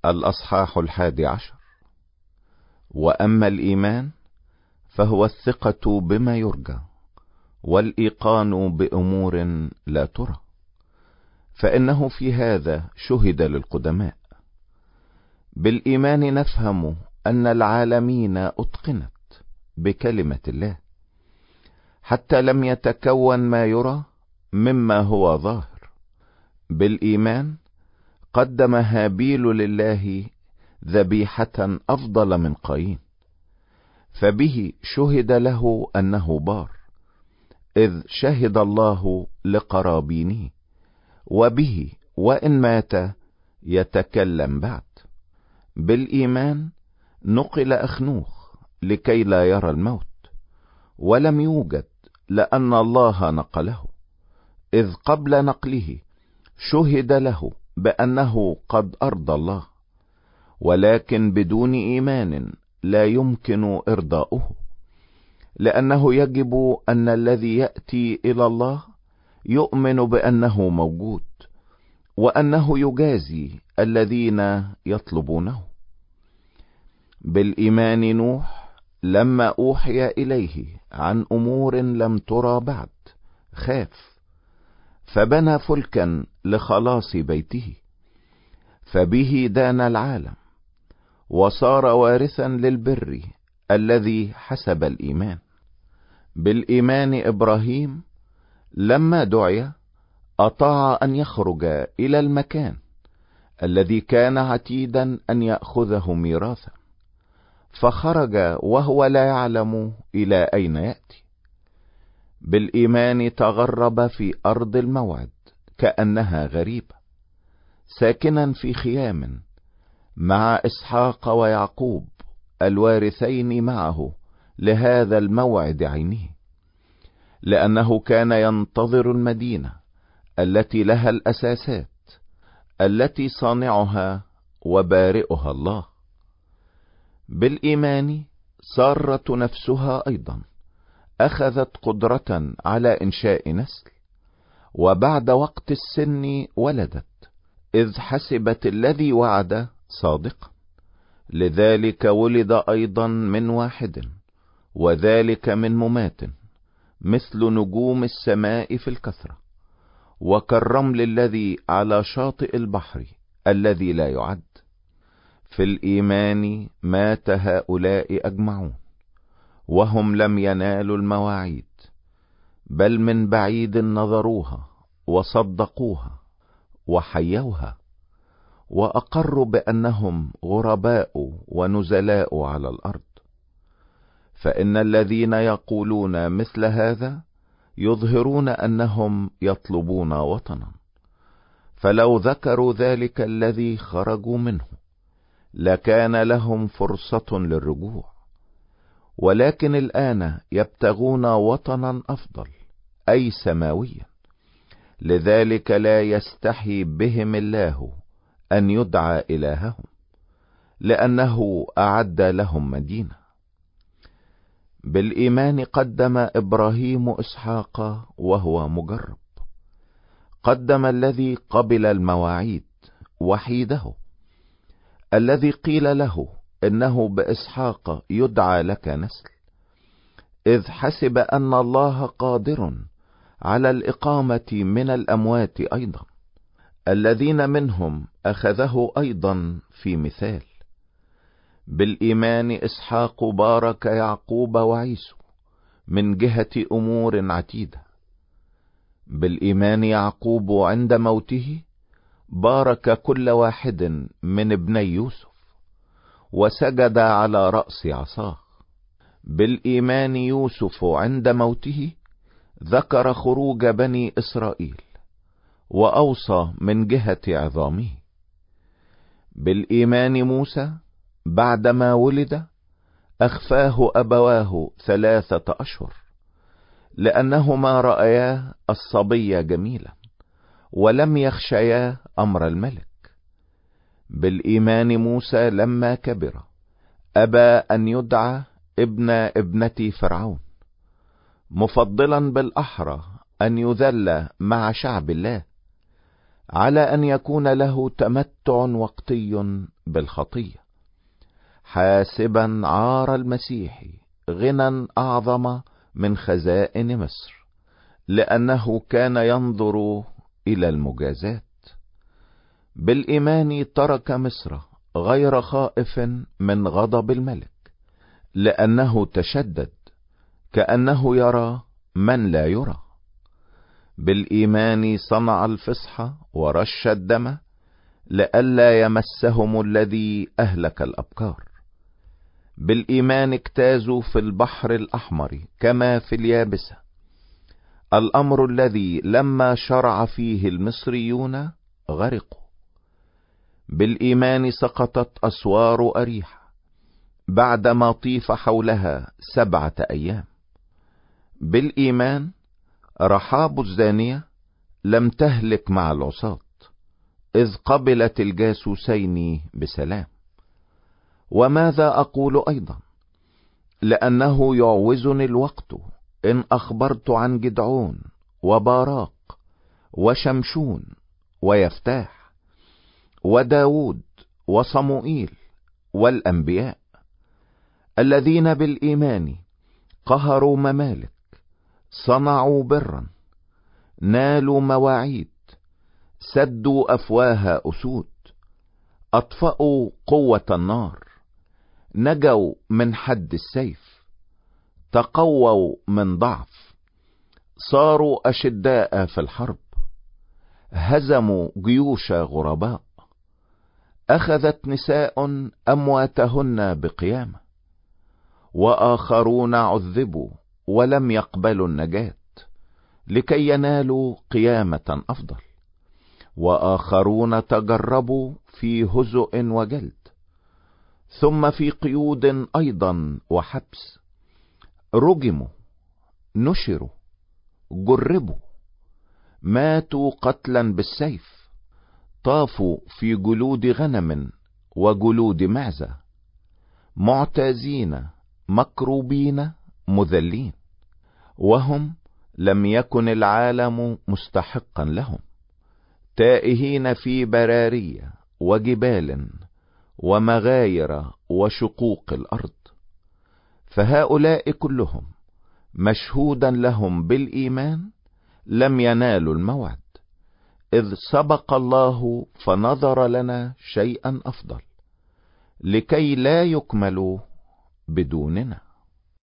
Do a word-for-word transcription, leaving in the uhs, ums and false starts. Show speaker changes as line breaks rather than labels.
الأصحاح الحادي عشر. وأما الإيمان فهو الثقة بما يرجى والإيقان بأمور لا ترى، فإنه في هذا شهد للقدماء. بالإيمان نفهم أن العالمين أتقنت بكلمة الله، حتى لم يتكون ما يرى مما هو ظاهر. بالإيمان قدم هابيل لله ذبيحة أفضل من قايين، فبه شهد له أنه بار، إذ شهد الله لقرابينه، وبه وإن مات يتكلم بعد. بالإيمان نقل أخنوخ لكي لا يرى الموت، ولم يوجد لأن الله نقله، إذ قبل نقله شهد له بأنه قد أرضى الله. ولكن بدون إيمان لا يمكن إرضاؤه، لأنه يجب أن الذي يأتي إلى الله يؤمن بأنه موجود، وأنه يجازي الذين يطلبونه. بالإيمان نوح لما أوحي إليه عن أمور لم ترى بعد خاف، فبنى فلكا لخلاص بيته، فبه دان العالم، وصار وارثا للبر الذي حسب الإيمان. بالإيمان إبراهيم لما دعي أطاع أن يخرج إلى المكان الذي كان عتيدا أن يأخذه ميراثا، فخرج وهو لا يعلم إلى أين يأتي. بالإيمان تغرب في أرض الموعد كأنها غريبة، ساكنا في خيام مع إسحاق ويعقوب الوارثين معه لهذا الموعد عينه، لأنه كان ينتظر المدينة التي لها الأساسات، التي صانعها وبارئها الله. بالإيمان سارة نفسها أيضا أخذت قدرة على إنشاء نسل، وبعد وقت السن ولدت، إذ حسبت الذي وعد صادقا. لذلك ولد أيضا من واحد، وذلك من ممات، مثل نجوم السماء في الكثرة، وكالرمل الذي على شاطئ البحر الذي لا يعد. في الإيمان مات هؤلاء أجمعون، وهم لم ينالوا المواعيد، بل من بعيد نظروها وصدقوها وحيوها، وأقروا بأنهم غرباء ونزلاء على الأرض. فإن الذين يقولون مثل هذا يظهرون أنهم يطلبون وطنا، فلو ذكروا ذلك الذي خرجوا منه لكان لهم فرصة للرجوع. ولكن الآن يبتغون وطنا أفضل، أي سماويا. لذلك لا يستحي بهم الله أن يدعى إلههم، لأنه أعد لهم مدينة. بالإيمان قدم إبراهيم إسحاق وهو مجرب، قدم الذي قبل المواعيد وحيده، الذي قيل له إنه بإسحاق يدعى لك نسل، إذ حسب أن الله قادر على الإقامة من الأموات أيضا، الذين منهم أخذه أيضا في مثال. بالإيمان إسحاق بارك يعقوب وعيسو من جهة أمور عتيدة. بالإيمان يعقوب عند موته بارك كل واحد من ابني يوسف، وسجد على رأس عصاه. بالإيمان يوسف عند موته ذكر خروج بني إسرائيل، وأوصى من جهة عظامه. بالإيمان موسى بعدما ولد أخفاه أبواه ثلاثة أشهر، لأنهما رأيا الصبي جميلا، ولم يخشيا أمر الملك. بالإيمان موسى لما كبر أبى أن يدعى ابن ابنة فرعون، مفضلا بالأحرى أن يذل مع شعب الله، على أن يكون له تمتع وقتي بالخطية، حاسبا عار المسيح غنى أعظم من خزائن مصر، لأنه كان ينظر إلى المجازات. بالإيمان ترك مصر غير خائف من غضب الملك، لأنه تشدد كأنه يرى من لا يرى. بالإيمان صنع الفصح ورش الدم لئلا يمسهم الذي أهلك الأبكار. بالإيمان اجتازوا في البحر الأحمر كما في اليابسة، الأمر الذي لما شرع فيه المصريون غرقوا. بالإيمان سقطت أسوار أريحة بعدما طيف حولها سبعة أيام. بالإيمان رحاب الزانية لم تهلك مع العصاة، إذ قبلت الجاسوسين بسلام. وماذا أقول أيضا؟ لأنه يعوزني الوقت إن أخبرت عن جدعون وباراق وشمشون ويفتاح وداود وصموئيل والأنبياء، الذين بالإيمان قهروا ممالك، صنعوا برا، نالوا مواعيد، سدوا أفواه أسود، أطفأوا قوة النار، نجوا من حد السيف، تقووا من ضعف، صاروا أشداء في الحرب، هزموا جيوش غرباء، أخذت نساء أمواتهن بقيامة، وآخرون عذبوا ولم يقبلوا النجاة لكي ينالوا قيامة أفضل، وآخرون تجربوا في هزء وجلد، ثم في قيود أيضا وحبس، رجموا، نشروا، جربوا، ماتوا قتلا بالسيف، طافوا في جلود غنم وجلود معزة، معتازين، مكروبين، مذلين، وهم لم يكن العالم مستحقا لهم، تائهين في برارية وجبال ومغاير وشقوق الأرض. فهؤلاء كلهم مشهودا لهم بالإيمان لم ينالوا الموعد، إذ سبق الله فنظر لنا شيئا أفضل لكي لا يكملوا بدوننا.